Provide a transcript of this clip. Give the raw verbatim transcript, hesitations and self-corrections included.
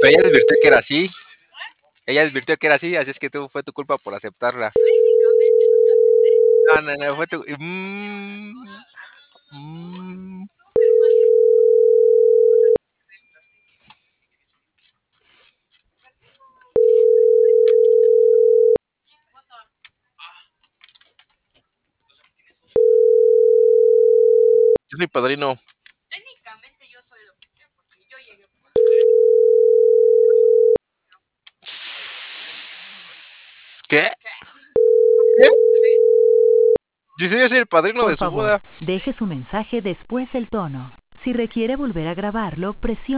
Pero ella advirtió que era así. Ella advirtió que era así, así es que tú fue tu culpa por aceptarla. No, no, no, fue tu mm, mm. Yo soy padrino. ¿Qué? ¿Qué? Dice, yo soy el padrino Por de su favor, boda. deje su mensaje después del tono. Si requiere volver a grabarlo, presione